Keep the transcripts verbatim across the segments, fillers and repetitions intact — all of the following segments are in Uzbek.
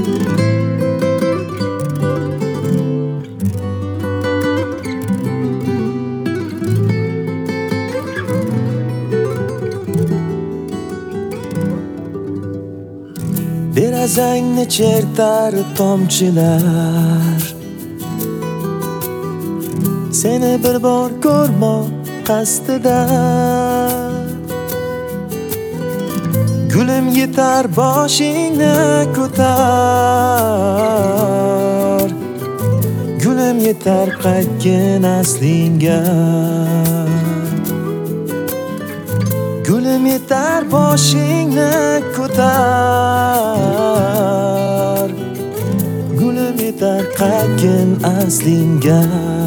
Derazangni chertar tomchilar, seni bir bor ko'rmoq qasdida. Gulim yetar boshingni ko'tar, gulim yetar qaytgin aslingga. Gulim yetar boshingni ko'tar, gulim yetar qaytgin aslingga.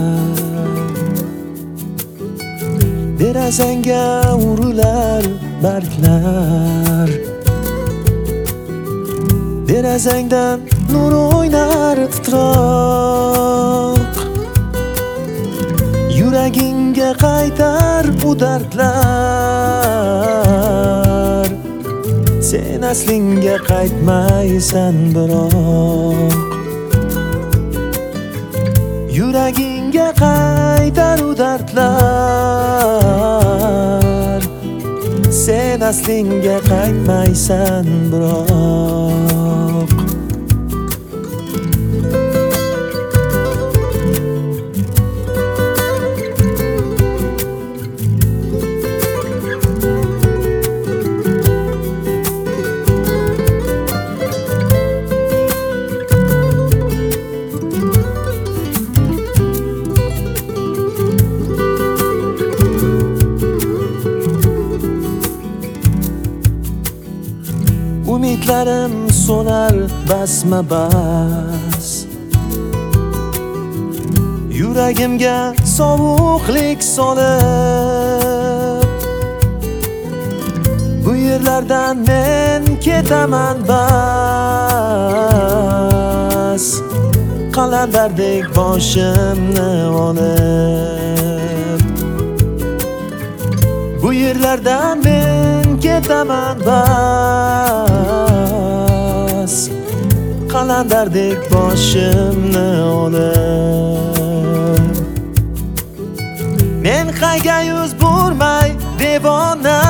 Derazangga urilar barglar, derazangdan nur o'ynar titroq. Yuragingga qaytar bu dardlar, sen aslinga qaytmaysan biroq. Yuragingga qaytar u dardlar, sen aslinga qaytmaysan biroq. Umidlarim so'nar basma bas, yuragimga sovuqlik solib. Bu yerlardan men ketaman bas, qalandardek boshimni olib. Bu yerlardan men ketaman bas, qalandardek boshimni olib. Men qayga yuz burmay devona,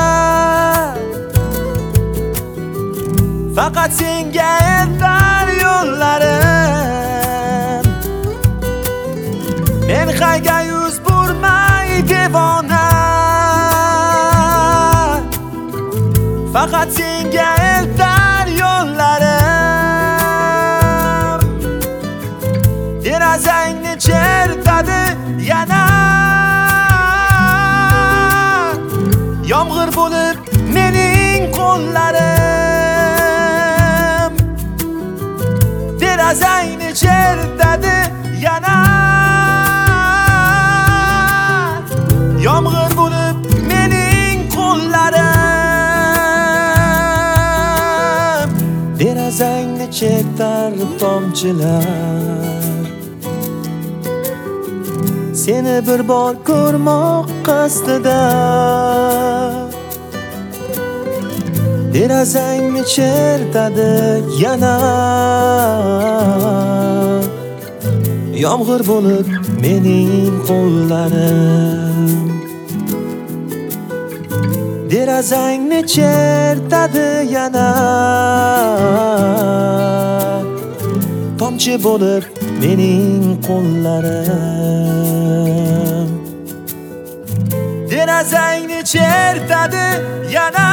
faqat senga eltar yo'llarim. Men qayga yuz burmay devona, faqat senga eltar yo'llarim. Derazangni chertadi yana, yomg'ir bo'lib mening qo'llarim. Derazangni chertadi yana, yomg'ir bo'lib mening qo'llarim. Derazangni chertar tomchilar, seni bir bor ko'rmoq qasdida. Derazangni chertadi yana, yomg'ir bo'lib mening qo'llarim. Derazangni chertadi yana, tomchi bo'lib mening qo'llarim. Derazangni chertadi yana,